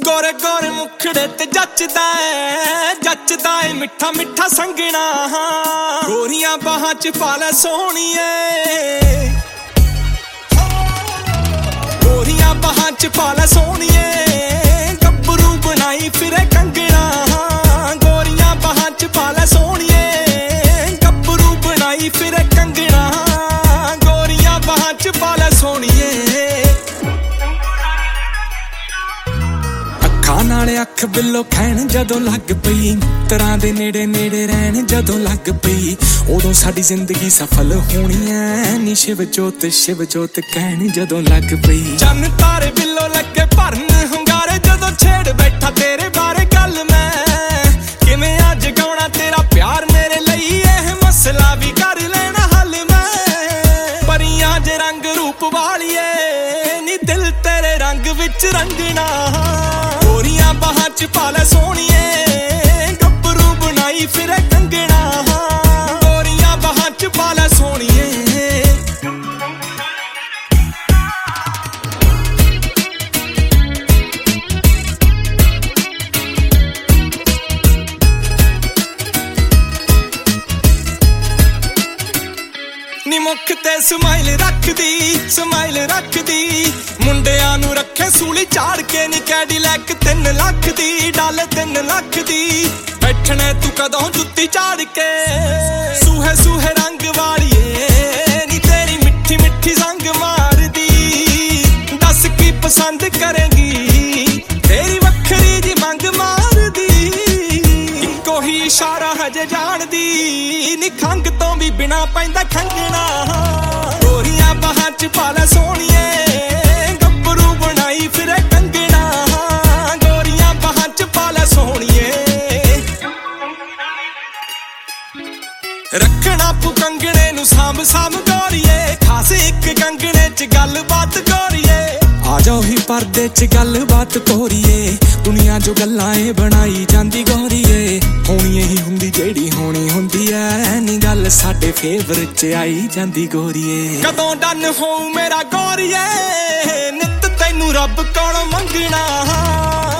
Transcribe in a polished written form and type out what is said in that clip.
गोरे गोरे मुखड़े ते जचदा है मिठा मिठा संगना। गोरियां बाहां च पाले सोहणीए, गोरियां बाहां च पाले सोहणीए, गब्बरू बनाई फिरे कंगना। गोरियां बाहां च पाले सोहणीए, गब्बरू बनाई फिरे कंगना। गोरियां बाहां च पाले सोहणीए। नाले अख बिल्लो खैण जदों लग पई, तरां दे नेड़े नेड़े रहण जदों लग पई, उदों साडी जिंदगी सफल होनी ऐ। नी शिव जोत कहण जदों लग पई। चन्न तारे बिल्लो लगे भरन hunगारे, जदों छेड़ बैठा तेरे बारे गल मैं। किवें अज गाउणा तेरा प्यार मेरे लई, एह मसला भी कर लेना हल मैं। परियां जे रंग रूप वालिए, नी दिल तेरे रंग विच रंगना। गोरियां बाहां च पाले सोहणीए, गब्बरू बनाई फिरे कंगना। गोरियां बाहां च पाले सोहणीए। नी मुख ते स्माइल रखदी, मुंडियां नू रखे सूली झाड़ के। नी कैडीलैक 3 लाख दी, डाले 3 लाख दी, बैठने तू कदों जुत्ती झाड़ के। सूहे सूहे रंग वालिए, नी तेरी मिठी मिठी संग मारदी। दस की पसंद करेंगी, तेरी वखरी जी मंग मारदी। इक्को ही इशारा हजे जानदी, नी खंग तो भी बिना पैंदा खंगना। गोरियां बाहां च पाले सोहणीए, गब्बरू बनाई फिरे कंगना। गोरियां बाहां च पाले सोहणीए। रखना पू कंगणे नू साम साम गोरीए, खास एक कंगणे च गल बात गोरीए। आ जाओ ही पर्दे च गल बात गोरीए, दुनिया जो गल्लां ए बनाई जांदी गोरीए। होनी ही हुंदी जेड़ी होनी हुंदी ऐ, नी गल साडे फेवर च आई जांदी गोरीए। कदों डन होऊ मेरा गोरीए, नित तैनू रब कोलों मंगना।